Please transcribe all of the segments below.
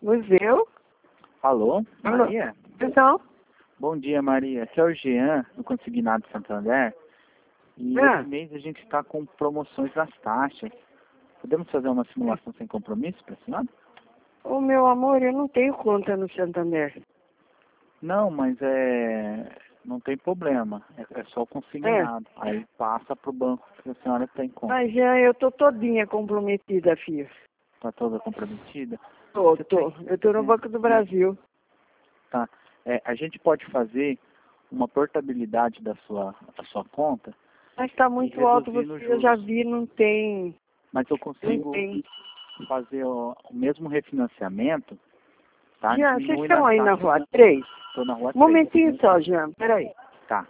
Museu? Alô, Alô? Maria? Então? Bom dia, Maria. Aqui é o Jean, do Consignado Santander. E esse mês a gente está com promoções nas taxas. Podemos fazer uma simulação sem compromisso para a senhora? Ô, meu amor, eu não tenho conta no Santander. Não, mas não tem problema. É só o consignado. Aí passa para o banco que a senhora tem conta. Mas, Jean, eu tô todinha comprometida, filho. Está toda comprometida? Tô. Eu tô no Banco do Brasil. Tá. A gente pode fazer uma portabilidade da sua conta. Mas tá muito alto, eu já vi, não tem. Mas eu consigo fazer o mesmo refinanciamento, tá? Jean, vocês estão aí na Rua 3? Estou na Rua 3. Momentinho só, Jean, peraí. Tá.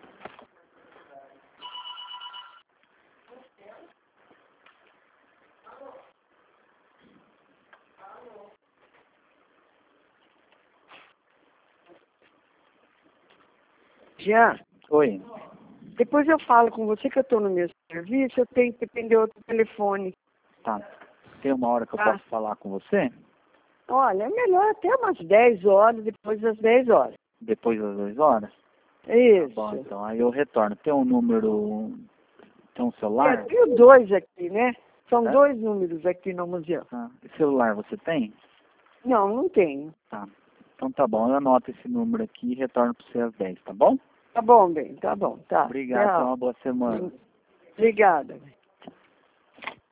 Jean, Oi. depois eu falo com você que eu tô no meu serviço, eu tenho que atender outro telefone. Tá. Tem uma hora que eu posso falar com você? Olha, é melhor até umas 10 horas, depois das 10 horas. Depois das 2 horas? Isso. Tá bom, então aí eu retorno. Tem um número, tem um celular? Eu tenho dois aqui, né? São É? dois números aqui no museu. Ah, celular você tem? Não tenho. Tá. Então tá bom, eu anoto esse número aqui e retorno para você às 10, tá bom? Tá bom, bem, tá bom, tá. Obrigado, tenha uma boa semana. Obrigada.